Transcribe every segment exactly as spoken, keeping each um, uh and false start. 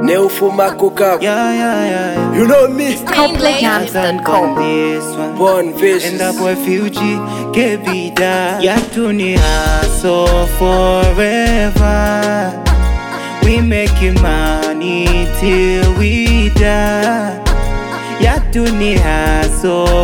Neufuma coca. Yeah, yeah, yeah. You know me. Copley Jams dot com. Born vicious. And that boy Fuji, que vida. Ya tu ni hustle forever. We making money till we die. Ya tu ni hustle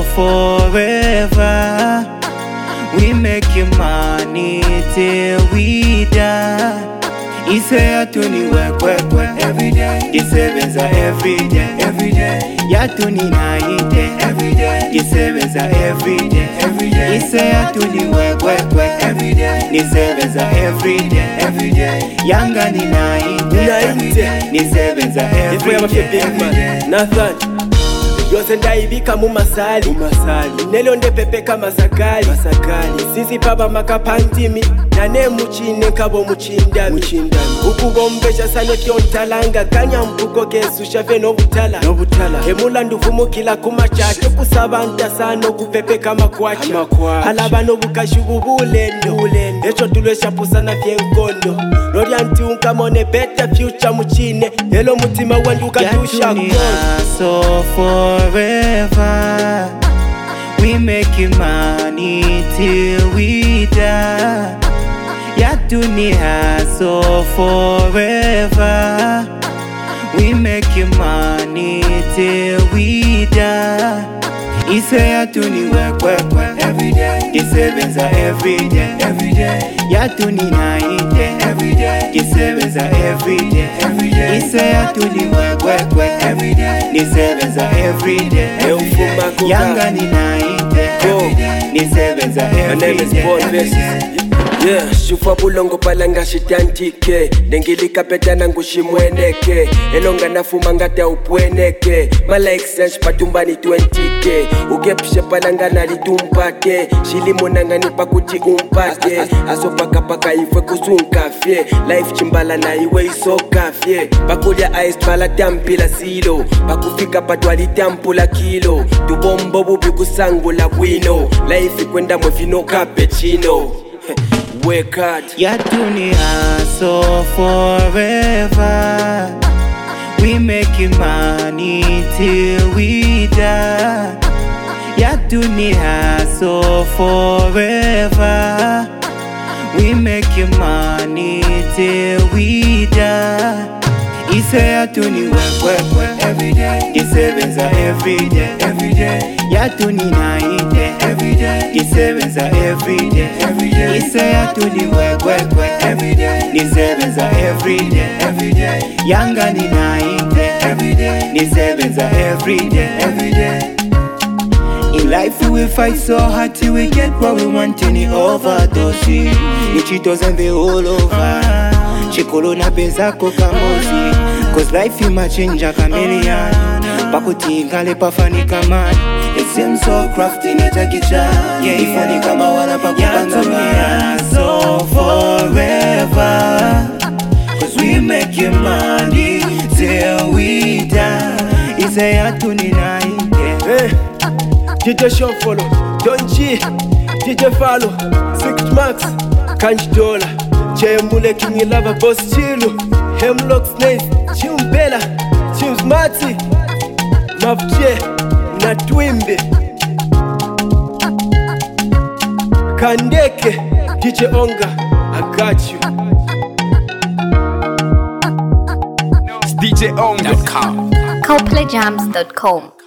forever. We making money till we die. He say ya tu ni work, work, work every day. He savings are every day, every day. Ya tu ni naite every day. He savings are every day, every day. He say ya tu ni work, work, work every day. He savings are every day, every day. Yanga ni naite every day. He savings are every day, every day. Nathan yose ndaibika mu masali umasali nelonde pepe kama sakali masakali sisi papa makapantimi nane muchine kabo muchindami muchindami ukubombesha sane kyontalanga kanya mpuko kesu shafe no butala no butala emula nduvumu kila kumachacho kusabanta sano kupepe kama kwacha alaba no bukashubu bulendo bulendo echo tulwesha pusana fyenkondo Lori anti unkamone better future muchine elo mutima wandu katusha so forever. We making money till we die. Ya dunia so forever. We making money till we die. He say ya tu ni work, work, work every day. His savings are every day, every day. Ya tu ni naite every day. His savings are every day, every day. He say ya tu ni work, work, work every day. His savings are every day, every day. Yanga ni naite every day. His savings are every day. My name is Born Vicious. Yeah, shufa bulongo palanga shitantike Dengilika petana ngushimweneke Elonga nafuma ngata upweneke Mala exchange patumbani twenty K Ugepishe palanga nalitumpake Shilimo nanga nipa kuti umpake Aso paka paka ifwe kusunkafye Life chimbala na iwe iso kafye Pakulia ice pala tampila silo Pakufika patwali tampula kilo Tubombo bubi kusangula wino Life kwenda mwefino cappuccino Work hard. Ya dunia so forever. We making money till we die. Ya dunia so forever. We making money till we die. He say ya tu ni work, work, work every day. His savings are every day, every day. Ya tu ni naite every day. His savings are every day, every day. He say ya tu ni work, work, work every day. His savings are every day, every day. Yanga ni naite every day. His savings are every day, every day. In life we will fight so hard till we get what we want in the overdose. The cheetos and they all over. Chikolo na pezako kamosi. Cause life ima change a chameleon. Pakuti ngale pafanika man. It seems so crafty neta kicha. Yeah, ifani kama wana pakupanga man. So forever. Cause we making money till we die. It's a yatu ni naite. Hey, D J Sean follow Don G, D J follow Six Max, Kanji Dollar Jemule King Lava Boss Chilu Hemlock Snails, Chimbela, Chims Mati Mavje, Natwimbe Kandeke, D J Onga, I got you D J Onga dot com. Copley Jams dot com.